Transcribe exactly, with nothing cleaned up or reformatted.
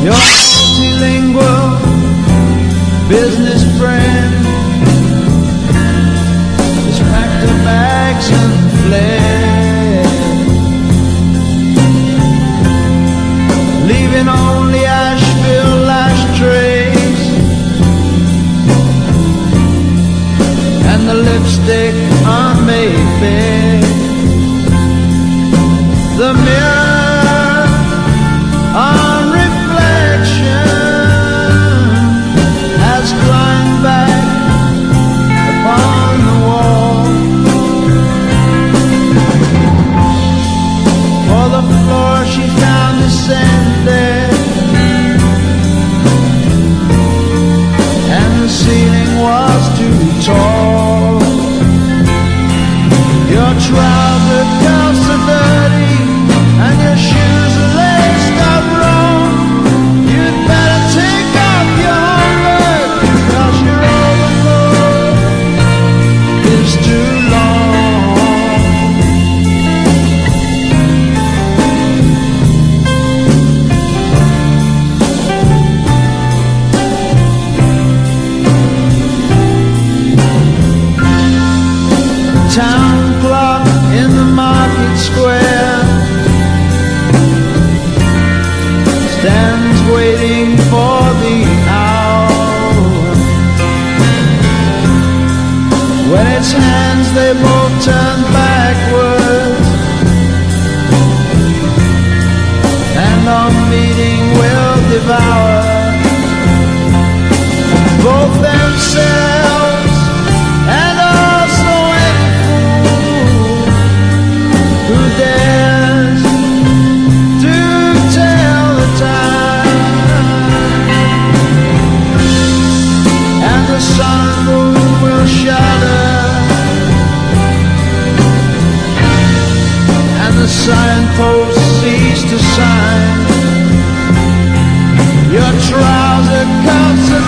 Your multilingual business friend has packed her bags and fled, leaving only Asheville ashtrays and the lipstick on Mayfair. The mirror on reflection has climbed back upon the wall, for the floor she found descended, and the ceiling was too tall. Your trouser cuffs are dirty and your shoes are laced up wrong. You'd better take off your homework, 'cause your overcoat is too long. Town clock in the market square stands waiting for the hour. When its hands they both turn backwards, and our meeting will devour both themselves and also any fool who dares to tell the time. And the sun and moon will shudder, and the signposts cease to sign. Your trouser cuffs are